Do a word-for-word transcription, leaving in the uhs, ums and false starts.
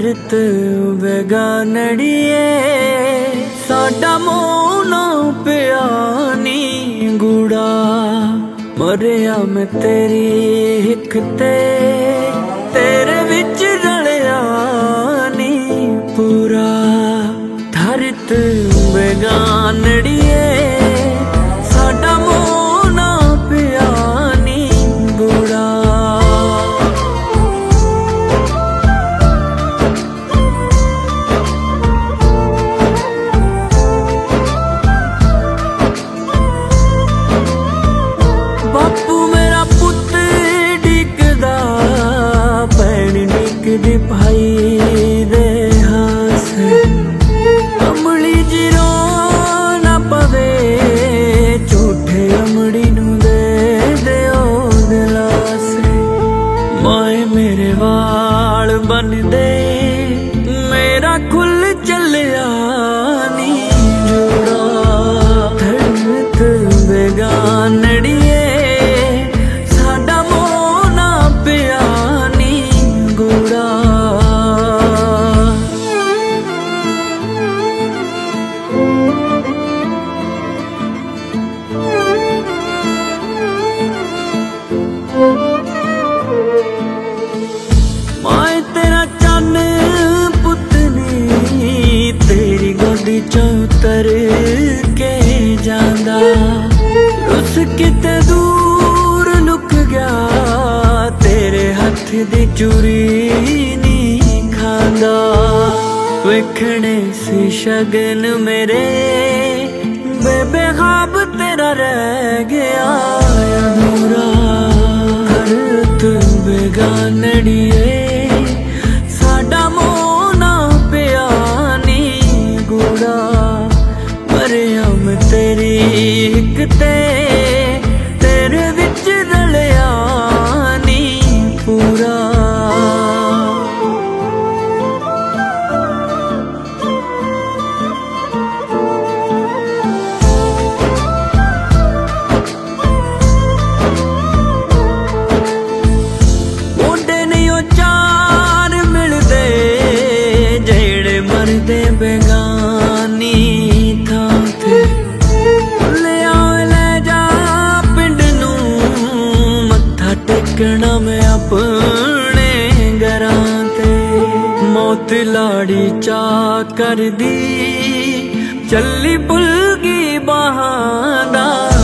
धरत बेगानड़िए साडा मोना पिया नी गुड़ा मरिया मैं तेरी हिक ते तेरे विच रलिया नी पूरा धरत बेगानड़िए साडा मोना पिया नी गुड़ा बापू मेरा पुत डिकदा भैन डिकदी भाई दे हास अमली जिरो ना पवे झूठे अमड़ी नू दे दियो दिलास माए मेरे वाल बन दे मेरा खुल चलिया नी जुड़ा धरत बेगानड़िए माए तेरा चन पुतनी तेरी गोदी चौतर के जांदा रुस किते दूर लुक गया तेरे हथ दी चूरी नी खांदा वेखने सी शगन मेरे बेबे ख्वाब तेरा रह गया अधूरा धरत बेगानड़िए साडा मोना पिया नी गुड़ा मरिया मैं तेरी हिक ते तेरे विच रलिया नी पूरा चार मिलदे जेड़े मरदे बेगानी थां ते ले आओ ले जा पिंड नू मत्था टेकना मैं अपने घरां ते मौत लाड़ी चा कर दी चली भुल गई बहादा